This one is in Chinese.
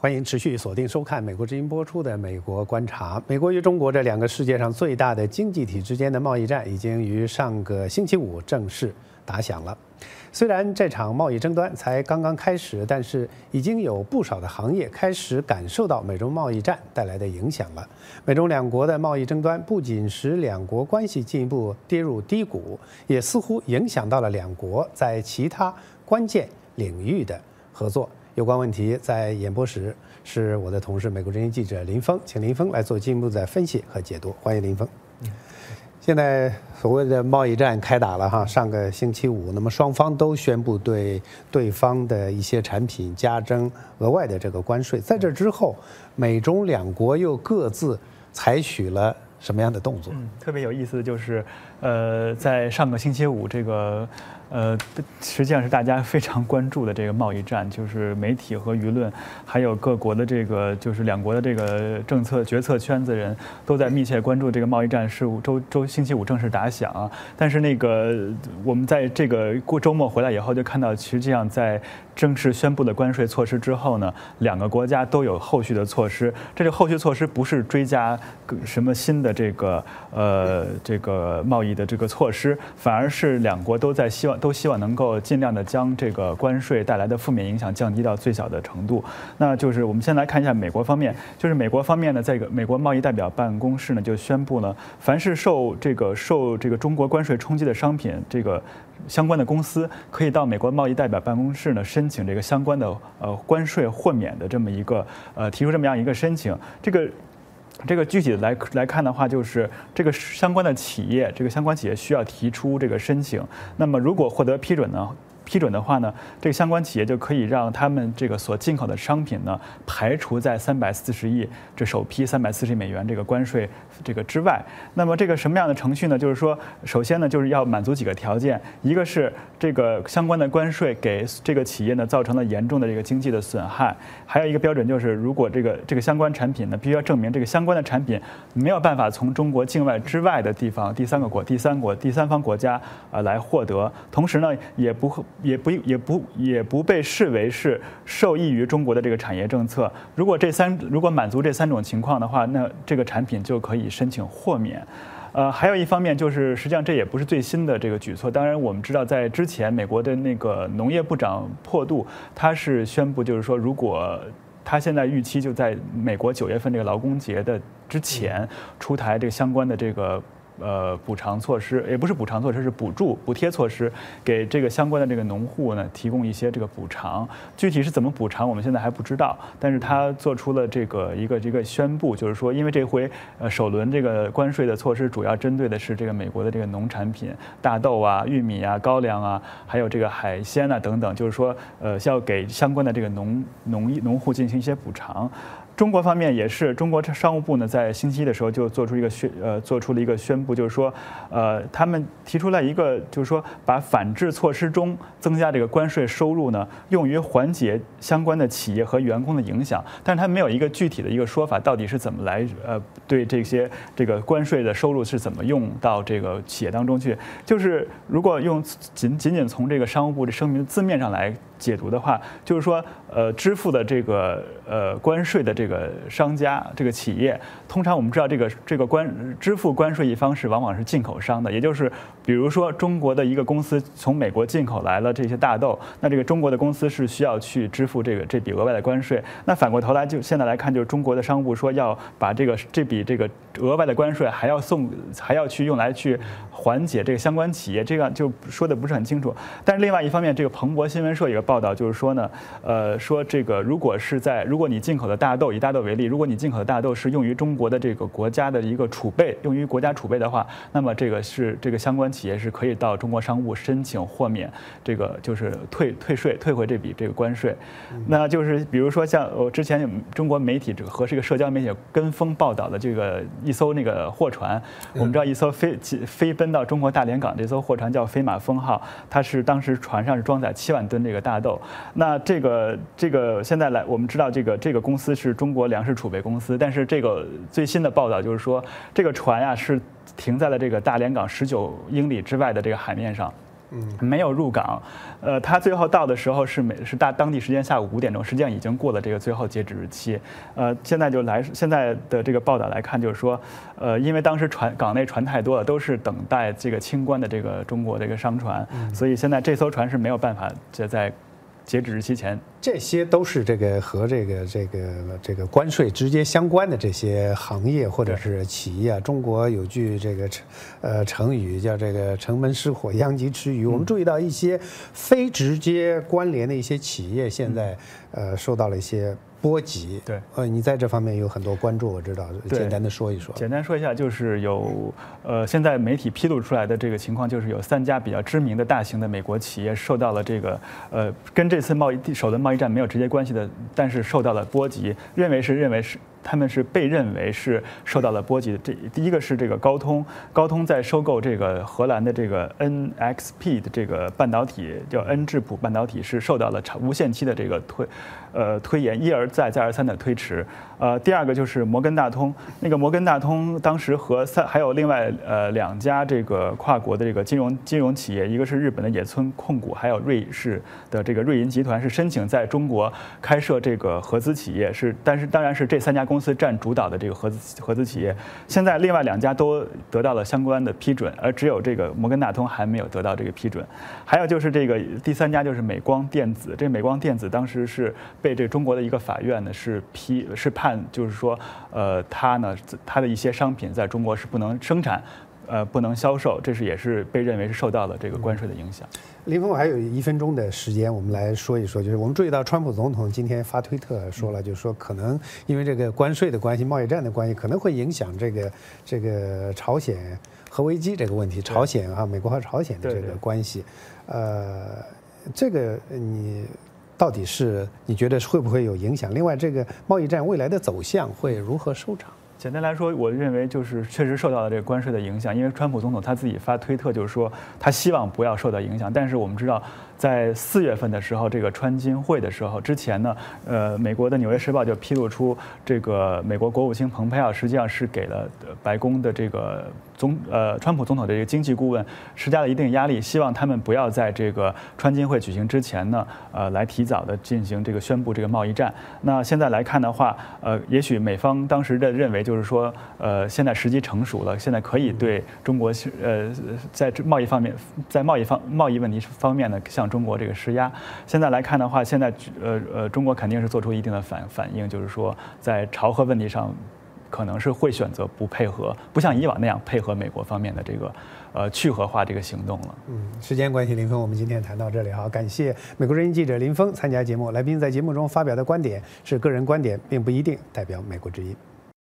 欢迎持续锁定收看美国之音播出的《美国观察》。美国与中国这两个世界上最大的经济体之间的贸易战，已经于上个星期五正式打响了。虽然这场贸易争端才刚刚开始，但是已经有不少的行业开始感受到美中贸易战带来的影响了。美中两国的贸易争端不仅使两国关系进一步跌入低谷，也似乎影响到了两国在其他关键领域的合作。有关问题在演播室是我的同事美国之音记者林峰，请林峰来做进一步的分析和解读。欢迎林峰。现在所谓的贸易战开打了哈，上个星期五，那么双方都宣布对对方的一些产品加征额外的这个关税。在这之后，美中两国又各自采取了什么样的动作？ 特别有意思的就是，在上个星期五这个。实际上是大家非常关注的这个贸易战，就是媒体和舆论，还有各国的这个就是两国的这个政策决策圈子人都在密切关注这个贸易战事务。星期五正式打响啊，但是那个我们在这个过周末回来以后就看到，实际上在正式宣布的关税措施之后呢，两个国家都有后续的措施。这个后续措施不是追加什么新的这个贸易的这个措施，反而是两国都希望能够尽量的将这个关税带来的负面影响降低到最小的程度。那就是我们先来看一下美国方面，就是美国方面呢，在美国贸易代表办公室呢就宣布了，凡是受这个中国关税冲击的商品，这个相关的公司可以到美国贸易代表办公室呢申请这个相关的关税豁免的这么一个提出这么样一个申请。这个具体的来看的话，就是这个相关企业需要提出这个申请。那么如果获得批准的话呢，这个相关企业就可以让他们这个所进口的商品呢排除在340亿这首批340亿美元这个关税这个之外。那么这个什么样的程序呢？就是说，首先呢就是要满足几个条件，一个是这个相关的关税给这个企业呢造成了严重的这个经济的损害，还有一个标准就是，如果这个相关产品呢必须要证明这个相关的产品没有办法从中国境外之外的地方、第三方国家来获得，同时呢也不被视为是受益于中国的这个产业政策。如果满足这三种情况的话，那这个产品就可以申请豁免。还有一方面就是，实际上这也不是最新的这个举措。当然，我们知道在之前，美国的那个农业部长珀杜，他是宣布，就是说，如果他现在预期就在美国9月份这个劳工节的之前出台这个相关的这个补偿措施，也不是补偿措施，是补贴措施，给这个相关的这个农户呢提供一些这个补偿。具体是怎么补偿，我们现在还不知道。但是他做出了这个一个宣布，就是说，因为这回首轮这个关税的措施主要针对的是这个美国的这个农产品，大豆啊、玉米啊、高粱啊，还有这个海鲜啊等等，就是说要给相关的这个农户进行一些补偿。中国方面也是，中国商务部呢在星期一的时候就做出了一个宣布，就是说，他们提出了一个，就是说把反制措施中增加这个关税收入呢，用于缓解相关的企业和员工的影响，但是他没有一个具体的一个说法，到底是怎么来对这个关税的收入是怎么用到这个企业当中去。就是如果仅仅从这个商务部的声明字面上来解读的话，就是说，支付的这个关税的这个商家、这个企业，通常我们知道这个支付关税一方是往往是进口商的，也就是比如说中国的一个公司从美国进口来了这些大豆，那这个中国的公司是需要去支付这笔额外的关税。那反过头来，就现在来看，就是中国的商务部说要把这笔额外的关税还要去用来去缓解这个相关企业，这个就说的不是很清楚。但是另外一方面，这个彭博新闻社有个报道，就是说呢，说这个如果你进口的大豆，以大豆为例，如果你进口的大豆是用于中国的这个国家的一个储备，用于国家储备的话，那么这个相关企业是可以到中国商务申请豁免，这个就是退回这笔这个关税。那就是比如说像之前中国媒体和这个社交媒体跟风报道的这个一艘那个货船，我们知道一艘飞奔到中国大连港这艘货船叫飞马风号，它是当时船上是装载7万吨这个大豆。那这个现在我们知道这个公司是中国粮食储备公司，但是这个最新的报道就是说，这个船呀是停在了这个大连港19英里之外的这个海面上。 没有入港。他最后到的时候是当地时间下午5点钟，实际上已经过了这个最后截止日期。现在的这个报道来看，就是说，因为当时港内船太多了，都是等待这个清关的这个中国这个商船，所以现在这艘船是没有办法在截止日期前。 这些都是和这个关税直接相关的这些行业或者是企业啊。中国有句成语叫城门失火殃及池鱼。我们注意到一些非直接关联的一些企业现在受到了一些波及。 对， 你在这方面有很多关注，我知道，简单的说一说。 简单说一下，就是现在媒体披露出来的这个情况，就是有3家比较知名的大型的美国企业受到了跟这次首轮贸易战没有直接关系的，但是受到了波及，他们是被认为是受到了波及的。第一个是这个高通在收购这个荷兰的这个 NXP 的这个半导体，叫恩智浦半导体，是受到了无限期的这个推延，一而再再而三的推迟。第二个就是摩根大通，摩根大通当时还有另外2家这个跨国的这个金融企业，一个是日本的野村控股，还有瑞士的这个瑞银集团，是申请在中国开设这个合资企业，但是当然是这3家公司占主导的这个合资企业。现在另外2家都得到了相关的批准，而只有这个摩根大通还没有得到这个批准。还有就是这个第3家就是美光电子，这美光电子当时是被这中国的一个法院呢是判，就是说它的一些商品在中国是不能生产。不能销售，也是被认为是受到了这个关税的影响。 林峰，我还有1分钟的时间，我们来说一说，就是我们注意到川普总统今天发推特说了，就是说可能因为这个关税的关系、贸易战的关系，可能会影响这个朝鲜核危机这个问题，朝鲜美国和朝鲜的这个关系。这个你到底是你觉得会不会有影响？另外，这个贸易战未来的走向会如何收场？ 简单来说，我认为就是确实受到了这个关税的影响，因为川普总统他自己发推特就是说他希望不要受到影响，但是我们知道在4月份的时候，这个川金会的时候之前呢，美国的《纽约时报》就披露出这个美国国务卿蓬佩奥实际上是给了白宫的这个川普总统的这个经济顾问施加了一定压力，希望他们不要在这个川金会举行之前呢，来提早的进行这个宣布这个贸易战。那现在来看的话，也许美方当时的认为就是说，现在时机成熟了，现在可以对中国在贸易问题方面呢向中国这个施压。现在来看的话，现在中国肯定是做出一定的反应，就是说在朝核问题上，可能是会选择不配合，不像以往那样配合美国方面的这个去核化这个行动了。 时间关系，林峰，我们今天谈到这里，好，感谢美国之音记者林峰参加节目。来宾在节目中发表的观点是个人观点，并不一定代表美国之音。